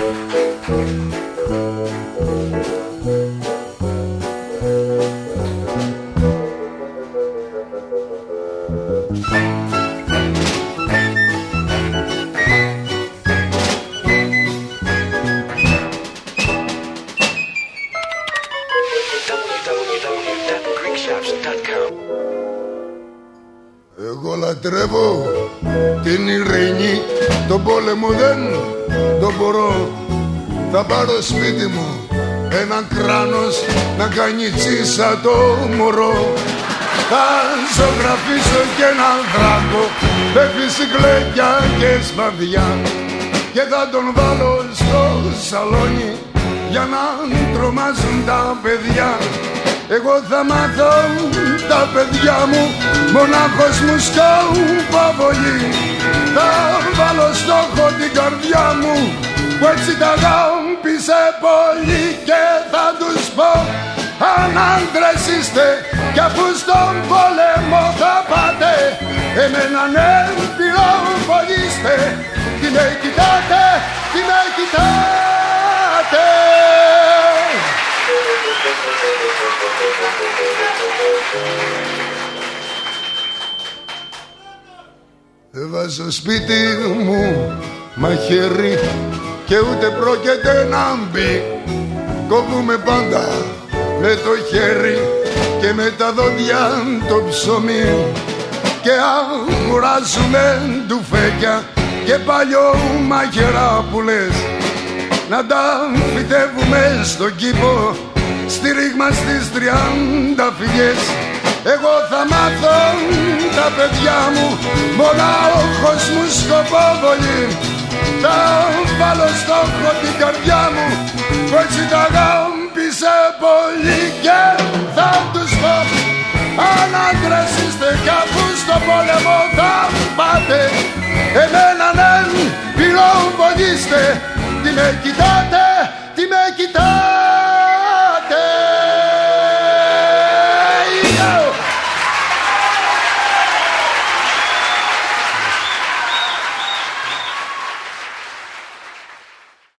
Εγώ λατρεύω την ειρήνη, τον πόλεμο δεν τον μπορώ. Θα πάρω σπίτι μου έναν κράνος να κάνει τσίσα το μωρό. Θα ζωγραφίσω και έναν δράκο με φυσικλέκια και σπαδιά και θα τον βάλω στο σαλόνι για να τρομάζουν τα παιδιά. Εγώ θα μάθω τα παιδιά μου μονάχος μου σκοπαβολή. Θα βάλω στόχο την καρδιά μου που έτσι τα αγάπησε πολύ και θα τους πω αν άντρες είστε κι αφού στον πόλεμο θα πάτε εμένα ναι πυροβολήστε. Τι με κοιτάτε, τι με κοιτάτε. Δεν βάζω σπίτι μου μαχαίρι και ούτε πρόκειται να μπει. Κόβουμε πάντα με το χέρι και με τα δόντια το ψωμί και αγοράζουμε ντουφέκια και παλιό μαχαιρά που λες να τα φυτεύουμε στον κήπο στη ρήγμα στις 30 φυγές. Εγώ θα μάθω τα παιδιά μου μονάχος μου σκοποβολή. Θα βάλω στόχο την καρδιά μου που έτσι τα αγάπησε πολύ και θα τους πω αν άντρες είστε κι αφού στο πόλεμο θα πάτε εμένα ναι πυροβολήστε. Τι με κοιτάτε, τι με κοιτάτε.